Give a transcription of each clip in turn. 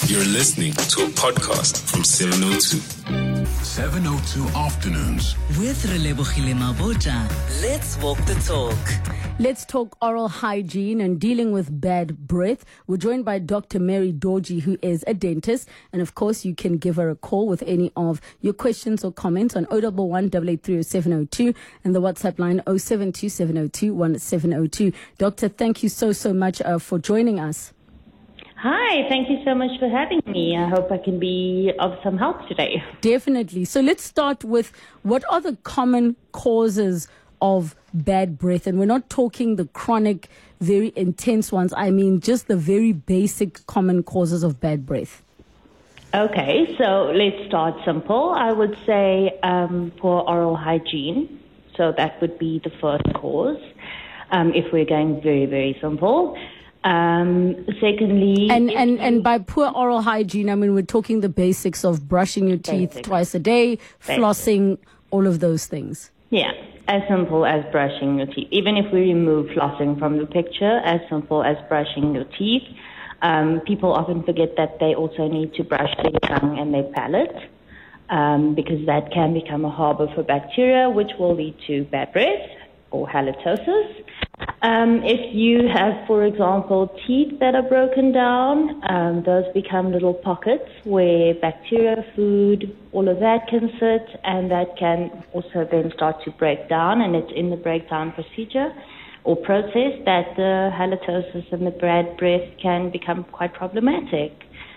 You're listening to a podcast from 702. 702 Afternoons. With Relebogile Mabota, let's walk the talk. Let's talk oral hygiene and dealing with bad breath. We're joined by Dr. Mary Dorji, who is a dentist. And of course, you can give her a call with any of your questions or comments on 011 883 0702 and the WhatsApp line 072 702 1702. Doctor, thank you so much for joining us. Hi, thank you so much for having me. I hope I can be of some help today. Definitely. So let's start with what are the common causes of bad breath? And we're not talking the chronic, very intense ones. I mean, just the very basic common causes of bad breath. Okay, so let's start simple. I would say poor oral hygiene. So that would be the first cause, if we're going very, very simple. Secondly, and by poor oral hygiene, I mean we're talking the basics of brushing your teeth twice a day, flossing, all of those things. Yeah, as simple as brushing your teeth. Even if we remove flossing from the picture, as simple as brushing your teeth. People often forget that they also need to brush their tongue and their palate, because that can become a harbor for bacteria, which will lead to bad breath or halitosis. If you have, for example, teeth that are broken down, those become little pockets where bacteria, food, all of that can sit, and that can also then start to break down, and it's in the breakdown procedure or process that the halitosis and the bad breath can become quite problematic.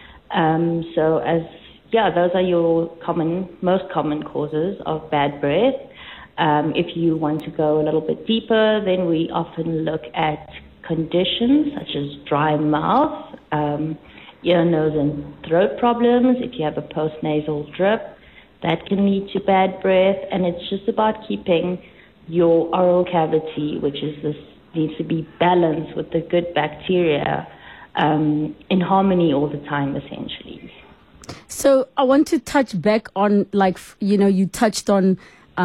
Those are your most common causes of bad breath. If you want to go a little bit deeper, then we often look at conditions such as dry mouth, ear, nose, and throat problems. If you have a postnasal drip, that can lead to bad breath. And it's just about keeping your oral cavity, needs to be balanced with the good bacteria, in harmony all the time, essentially. So I want to touch back on, you touched on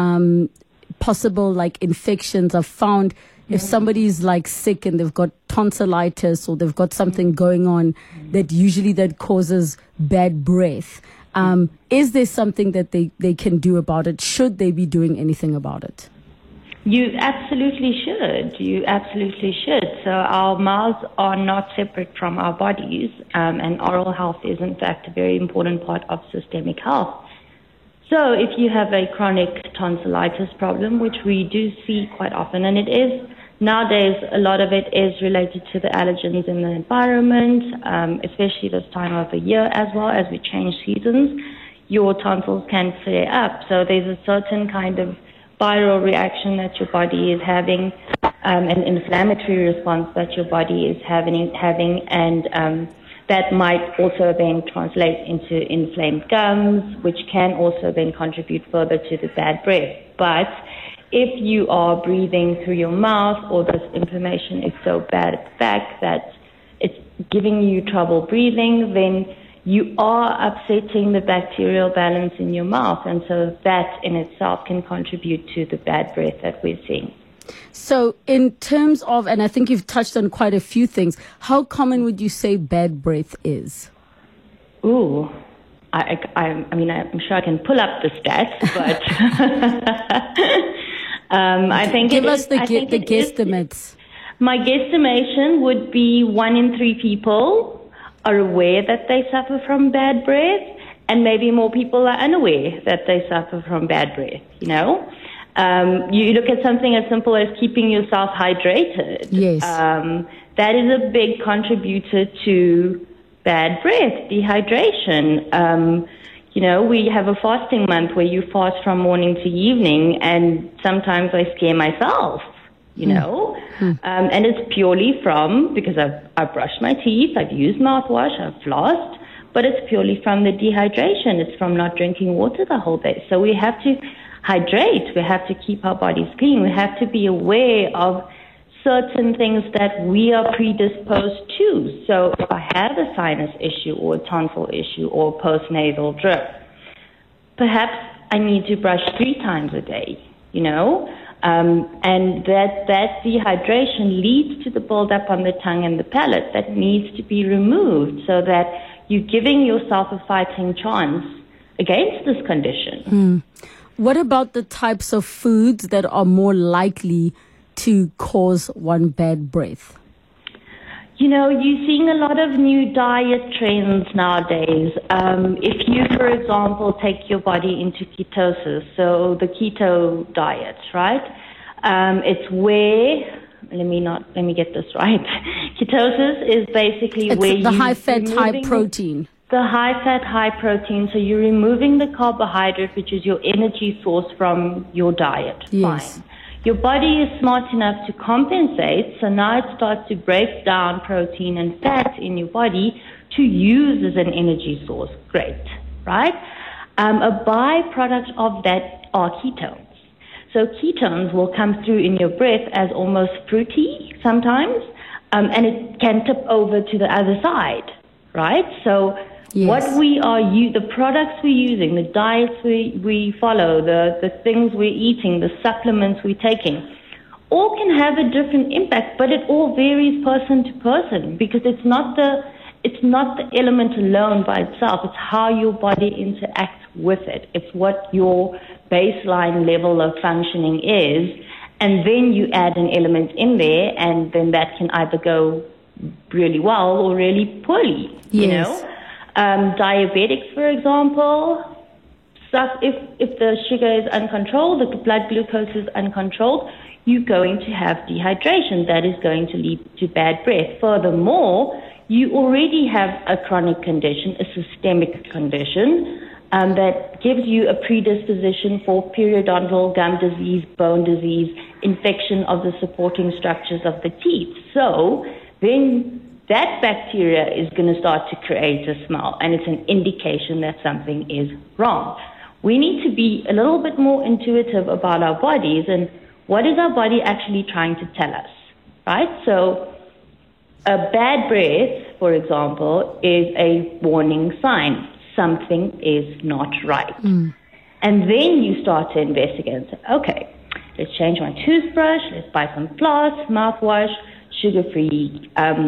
possible infections. I've found if somebody's sick and they've got tonsillitis or they've got something going on, that causes bad breath. Is there something that they can do about it? Should they be doing anything about it? You absolutely should. So our mouths are not separate from our bodies, and oral health is in fact a very important part of systemic health. So if you have a chronic tonsillitis problem, which we do see quite often, and it is nowadays, a lot of it is related to the allergens in the environment, especially this time of the year as well as we change seasons, your tonsils can flare up. So there's a certain kind of viral reaction that your body is having, an inflammatory response that your body is having, and that might also then translate into inflamed gums, which can also then contribute further to the bad breath. But if you are breathing through your mouth, or this inflammation is so bad at the back that it's giving you trouble breathing, then you are upsetting the bacterial balance in your mouth. And so that in itself can contribute to the bad breath that we're seeing. So in terms of, and I think you've touched on quite a few things, how common would you say bad breath is? Ooh, I'm sure I can pull up the stats, but I think give us the guesstimates. My guesstimation would be 1 in 3 people are aware that they suffer from bad breath, and maybe more people are unaware that they suffer from bad breath, You look at something as simple as keeping yourself hydrated. Yes. That is a big contributor to bad breath, dehydration. We have a fasting month where you fast from morning to evening, and sometimes I scare myself, and it's purely because I've brushed my teeth, I've used mouthwash, I've flossed, but it's purely from the dehydration. It's from not drinking water the whole day. So we have to hydrate. We have to keep our bodies clean. We have to be aware of certain things that we are predisposed to. So if I have a sinus issue or a tonsil issue or a postnasal drip, perhaps I need to brush 3 times a day, and that dehydration leads to the buildup on the tongue and the palate that needs to be removed so that you're giving yourself a fighting chance against this condition. What about the types of foods that are more likely to cause one bad breath? You know, you're seeing a lot of new diet trends nowadays. If you, for example, take your body into ketosis, so the keto diet, right? It's where, let me get this right. Ketosis is basically It's where the you high-fat, high-protein. The high-fat, high-protein. So you're removing the carbohydrate, which is your energy source, from your diet. Yes. Fine. Your body is smart enough to compensate, so now it starts to break down protein and fat in your body to use as an energy source. Great, right? A byproduct of that are ketones. So ketones will come through in your breath as almost fruity sometimes, and it can tip over to the other side, right? So Yes. what we are, the products we're using, the diets we follow, the things we're eating, the supplements we're taking, all can have a different impact, but it all varies person to person because it's not the element alone by itself. It's how your body interacts with it. It's what your baseline level of functioning is, and then you add an element in there, and then that can either go really well or really poorly. Yes. You know. Diabetics, for example, if the sugar is uncontrolled, the blood glucose is uncontrolled, you're going to have dehydration. That is going to lead to bad breath. Furthermore, you already have a chronic condition, a systemic condition, that gives you a predisposition for periodontal gum disease, bone disease, infection of the supporting structures of the teeth. So then that bacteria is going to start to create a smell, and it's an indication that something is wrong. We need to be a little bit more intuitive about our bodies and what is our body actually trying to tell us, right? So a bad breath, for example, is a warning sign. Something is not right. And then you start to investigate and say, okay, let's change my toothbrush, let's buy some floss, mouthwash, sugar-free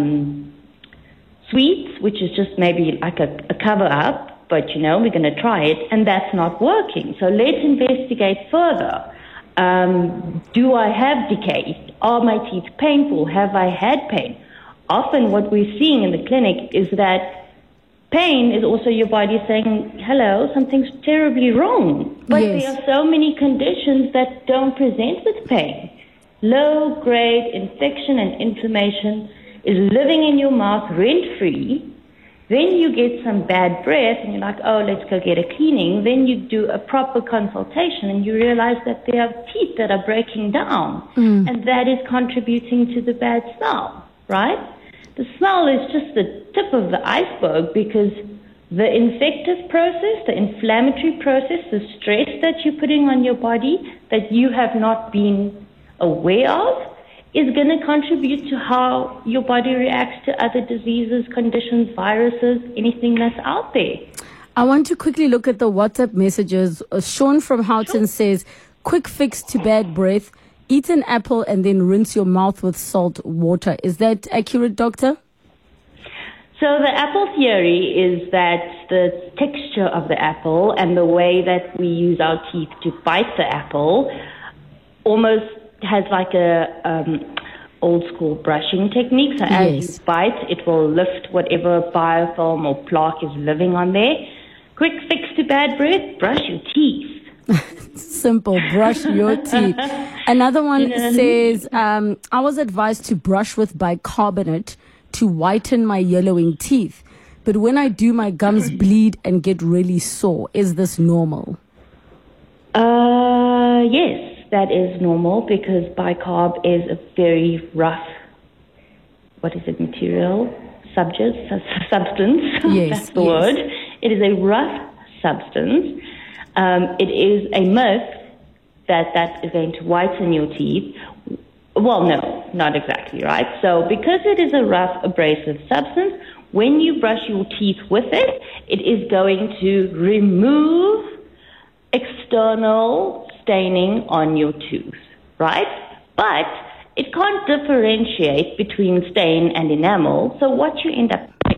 sweets, which is just maybe like a cover-up, but, you know, we're going to try it, and that's not working. So let's investigate further. Do I have decay? Are my teeth painful? Have I had pain? Often what we're seeing in the clinic is that pain is also your body saying, hello, something's terribly wrong. But Yes. there are so many conditions that don't present with pain. Low-grade infection and inflammation is living in your mouth rent-free. Then you get some bad breath and you're like, oh, let's go get a cleaning. Then you do a proper consultation and you realize that there are teeth that are breaking down. And that is contributing to the bad smell, right? The smell is just the tip of the iceberg because the infective process, the inflammatory process, the stress that you're putting on your body that you have not been aware of is going to contribute to how your body reacts to other diseases, conditions, viruses, anything that's out there. I want to quickly look at the WhatsApp messages. Sean from Houghton says, quick fix to bad breath, eat an apple and then rinse your mouth with salt water. Is that accurate, doctor? So the apple theory is that the texture of the apple and the way that we use our teeth to bite the apple almost has like a old school brushing technique. So as Yes. you bite, it will lift whatever biofilm or plaque is living on there. Quick fix to bad breath, brush your teeth. Simple, brush your teeth. Another one You know what I mean? says, I was advised to brush with bicarbonate to whiten my yellowing teeth. But when I do, my gums bleed and get really sore. Is this normal? Yes, that is normal because bicarb is a very rough, material? Substance? Yes, That's the yes. word. It is a rough substance. It is a myth that is going to whiten your teeth. Well, no, not exactly, right? So because it is a rough, abrasive substance, when you brush your teeth with it, it is going to remove external staining on your tooth, right? But it can't differentiate between stain and enamel. So what you end up doing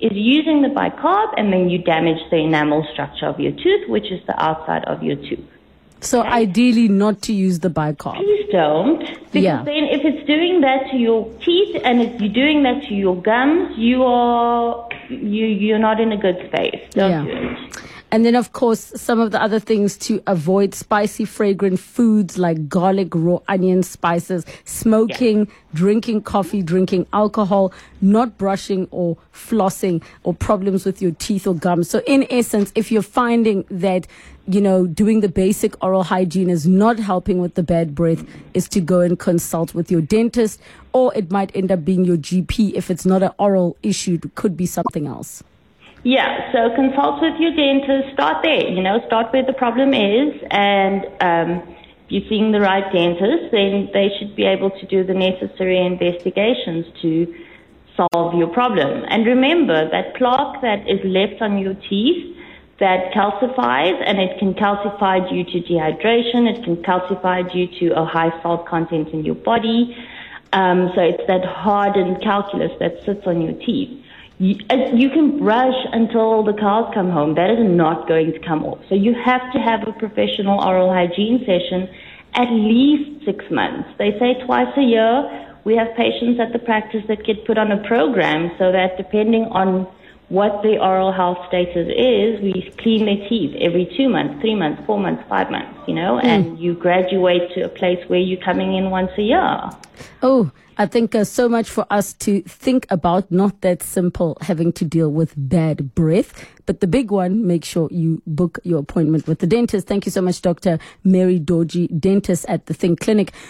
is using the bicarb, and then you damage the enamel structure of your tooth, which is the outside of your tooth. So ideally not to use the bicarb. Please don't, because then if it's doing that to your teeth and if you're doing that to your gums, you're not in a good space. Don't do it. And then, of course, some of the other things to avoid: spicy, fragrant foods like garlic, raw onion, spices, smoking, drinking coffee, drinking alcohol, not brushing or flossing, or problems with your teeth or gums. So in essence, if you're finding that, doing the basic oral hygiene is not helping with the bad breath, is to go and consult with your dentist, or it might end up being your GP if it's not an oral issue. It could be something else. Yeah, so consult with your dentist. Start there, start where the problem is. And if you're seeing the right dentist, then they should be able to do the necessary investigations to solve your problem. And remember, that plaque that is left on your teeth, that calcifies, and it can calcify due to dehydration, it can calcify due to a high salt content in your body. So it's that hardened calculus that sits on your teeth. You can brush until the cows come home. That is not going to come off. So you have to have a professional oral hygiene session at least 6 months. They say twice a year. We have patients at the practice that get put on a program so that depending on what the oral health status is, we clean their teeth every 2 months, 3 months, 4 months, 5 months, and you graduate to a place where you're coming in once a year. Oh, I think so much for us to think about. Not that simple, having to deal with bad breath. But the big one, make sure you book your appointment with the dentist. Thank you so much, Dr. Mary Dorji, dentist at the Think Clinic.